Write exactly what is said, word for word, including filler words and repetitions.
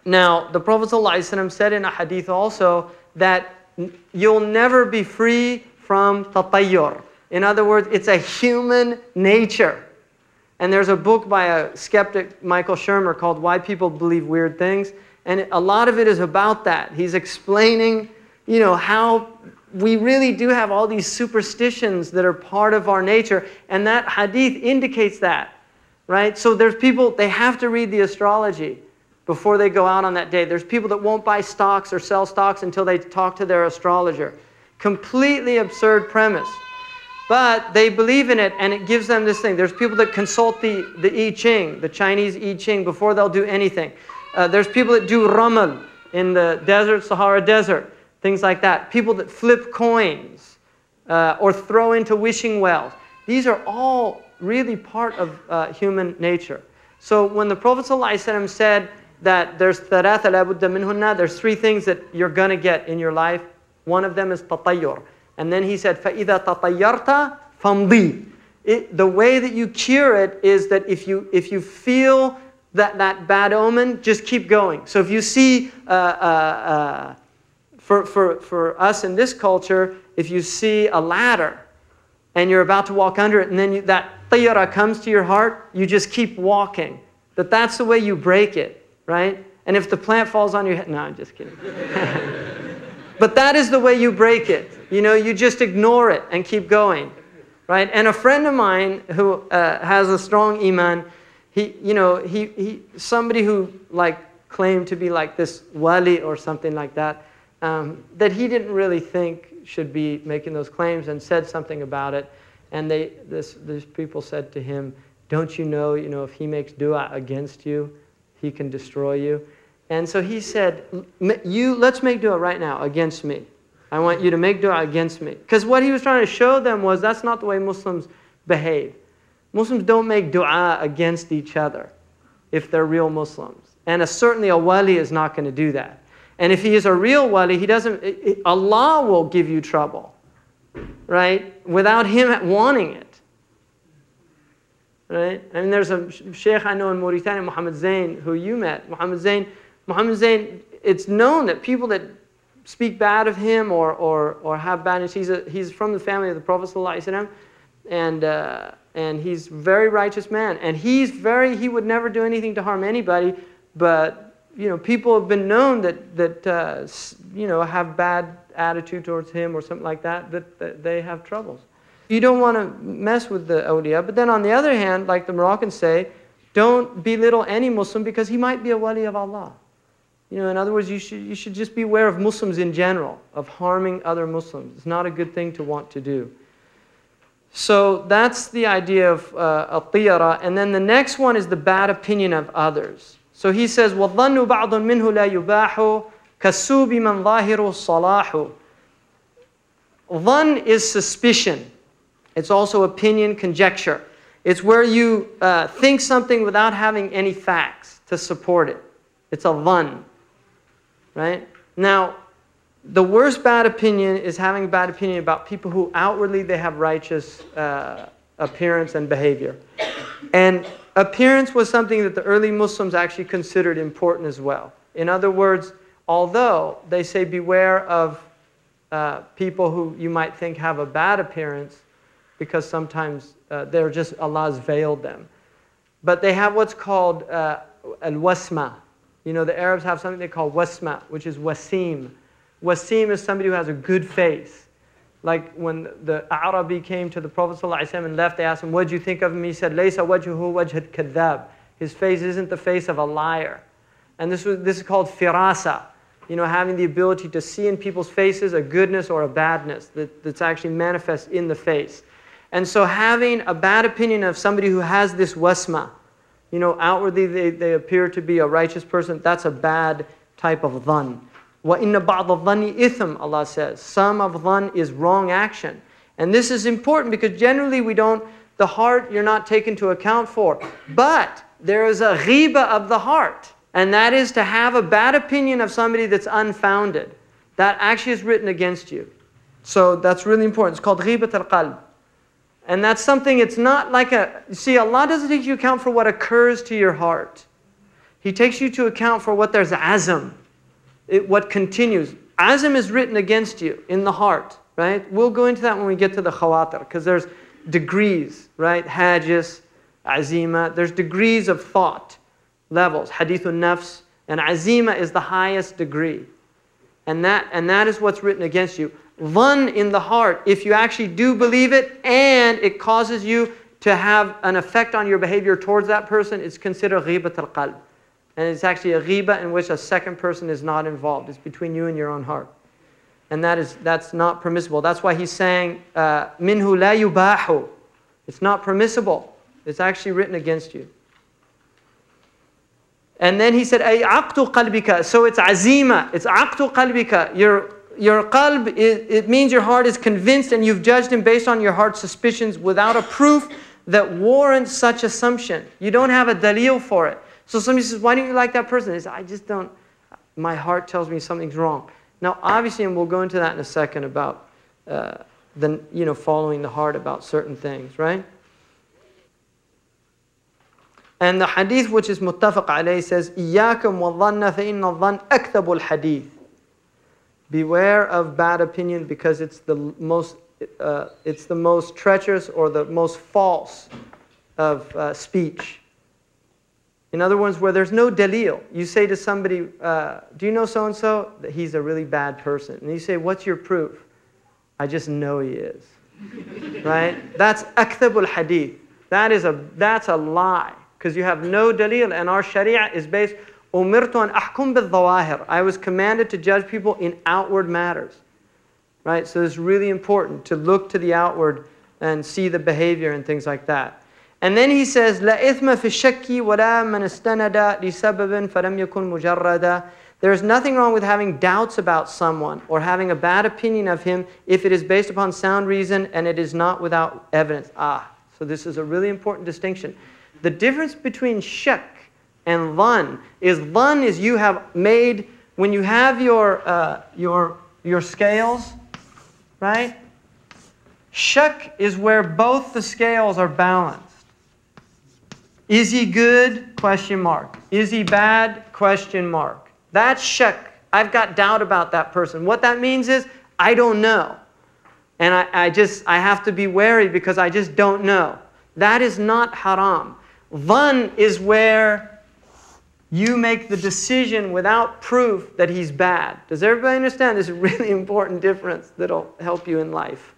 Now, the Prophet ﷺ said in a hadith also that you'll never be free from tatayyur. In other words, it's a human nature. And there's a book by a skeptic, Michael Shermer, called Why People Believe Weird Things. And a lot of it is about that. He's explaining, you know, how we really do have all these superstitions that are part of our nature. And that hadith indicates that, right? So there's people, they have to read the astrology before they go out on that day. There's people that won't buy stocks or sell stocks until they talk to their astrologer. Completely absurd premise. But they believe in it, and it gives them this thing. There's people that consult the, the I Ching, the Chinese I Ching, before they'll do anything. Uh, there's people that do ramal in the desert, Sahara Desert, things like that. People that flip coins uh, or throw into wishing wells. These are all really part of uh, human nature. So when the Prophet ﷺ said that there's ثَلَاثَ لَا بُدَّ مِنْهُنَّ, there's three things that you're going to get in your life. One of them is tatayyur. And then he said, فَإِذَا تَطَيَّرْتَ فَامْضِي. The way that you cure it is that if you, if you feel that, that bad omen, just keep going. So if you see, uh, uh, uh, for, for, for us in this culture, if you see a ladder and you're about to walk under it, and then you, that tayyara comes to your heart, you just keep walking. That that's the way you break it, right? And if the plant falls on your head, no, I'm just kidding. But that is the way you break it. You know, you just ignore it and keep going, right? And a friend of mine who uh, has a strong iman, he, you know, he, he, somebody who like claimed to be like this wali or something like that, um, that he didn't really think should be making those claims, and said something about it. And they, this, these people said to him, "Don't you know, you know, if he makes dua against you, he can destroy you?" And so he said, "You, let's make dua right now against me. I want you to make dua against me." Because what he was trying to show them was that's not the way Muslims behave. Muslims don't make dua against each other if they're real Muslims. And a, certainly a wali is not going to do that. And if he is a real wali, he doesn't, it, it, Allah will give you trouble, right? Without him wanting it. Right? I mean, there's a sheikh I know in Mauritania, Muhammad Zain, who you met. Muhammad Zain, Muhammad Zain, it's known that people that speak bad of him or, or, or have bad news, he's, a, he's from the family of the Prophet ﷺ, and, uh, and he's a very righteous man. And he's very, he would never do anything to harm anybody, but you know, people have been known that, that uh, you know, have bad attitude towards him or something like that, that, that they have troubles. You don't want to mess with the awliya. But then on the other hand, like the Moroccans say, don't belittle any Muslim because he might be a wali of Allah. You know, in other words, you should, you should just be aware of Muslims in general, of harming other Muslims. It's not a good thing to want to do. So that's the idea of uh, al-tiyara. And then the next one is the bad opinion of others. So he says, وَالظَّنُّ بَعْضٌ مِّنْهُ لَا يُبَاحُ كَالسُّوبِ مَنْ ظَاهِرُ الصَّلَاحُ. Dhann is suspicion. It's also opinion, conjecture. It's where you uh, think something without having any facts to support it. It's a dhann, right? Now, the worst bad opinion is having a bad opinion about people who outwardly they have righteous uh, appearance and behavior. And appearance was something that the early Muslims actually considered important as well. In other words, although they say beware of uh, people who you might think have a bad appearance, because sometimes uh, they're just, Allah's veiled them. But they have what's called uh, al-wasma. You know, the Arabs have something they call wasma, which is wasim. Wasim is somebody who has a good face. Like when the Arabi came to the Prophet ﷺ and left, they asked him, "What did you think of him?" He said, "Laysa wajhuhu wajhat kadhab." His face isn't the face of a liar. And this, was, this is called firasa. You know, having the ability to see in people's faces a goodness or a badness that, that's actually manifest in the face. And so having a bad opinion of somebody who has this wasma, you know, outwardly they, they appear to be a righteous person, that's a bad type of dhann. وَإِنَّ بَعْضَ الظَّنِّ إِثْمٌ, Allah says. Some of dhann is wrong action. And this is important because generally we don't, the heart you're not taken into account for. But there is a ghiba of the heart. And that is to have a bad opinion of somebody that's unfounded. That actually is written against you. So that's really important. It's called ghibat al-qalb. And that's something, it's not like a, you see, Allah doesn't take into account for what occurs to your heart. He takes you to account for what there's azm, it, what continues. Azm is written against you in the heart, right? We'll go into that when we get to the khawatir, because there's degrees, right? Hajis, azima, there's degrees of thought, levels. Hadithun nafs, and azima is the highest degree. And that, and that is what's written against you. Dhann in the heart, if you actually do believe it and it causes you to have an effect on your behavior towards that person, it's considered ghibat al-qalb. And it's actually a ghiba in which a second person is not involved. It's between you and your own heart. And that is, that's not permissible. That's why he's saying, minhu la yubahu. It's not permissible. It's actually written against you. And then he said, ay aqtu qalbika. So it's azima. It's aqtu qalbika. Your, your qalb, it, it means your heart is convinced and you've judged him based on your heart's suspicions without a proof that warrants such assumption. You don't have a dalil for it. So somebody says, why don't you like that person? He says, I just don't, my heart tells me something's wrong. Now obviously, and we'll go into that in a second about uh, the, you know, following the heart about certain things, right? And the hadith which is muttafaq alayhi says, إِيَّاكُمْ وَالظَّنَّ فَإِنَّ الظَّنَّ أَكْذَبُ الْحَدِيثِ. Beware of bad opinion because it's the most, uh, it's the most treacherous or the most false of uh, speech. In other words, where there's no dalil. You say to somebody, uh, do you know so-and-so? That he's a really bad person. And you say, what's your proof? I just know he is. Right? That's akthab al-hadith. That is a, that's a lie. Because you have no dalil. And our sharia is based, umirtu an ahkum bil-dhawahir. I was commanded to judge people in outward matters. Right? So it's really important to look to the outward and see the behavior and things like that. And then he says, لا إثم في الشك ولا من استند لسبب فلم يكن مجردا. There is nothing wrong with having doubts about someone or having a bad opinion of him if it is based upon sound reason and it is not without evidence. Ah, so this is a really important distinction. The difference between shak and dhann is dhann is you have made, when you have your, uh, your, your scales, right? Shak is where both the scales are balanced. Is he good? Question mark. Is he bad? Question mark. That's shak. I've got doubt about that person. What that means is, I don't know. And I, I just, I have to be wary because I just don't know. That is not haram. Dhann is where you make the decision without proof that he's bad. Does everybody understand? This is a really important difference that'll help you in life.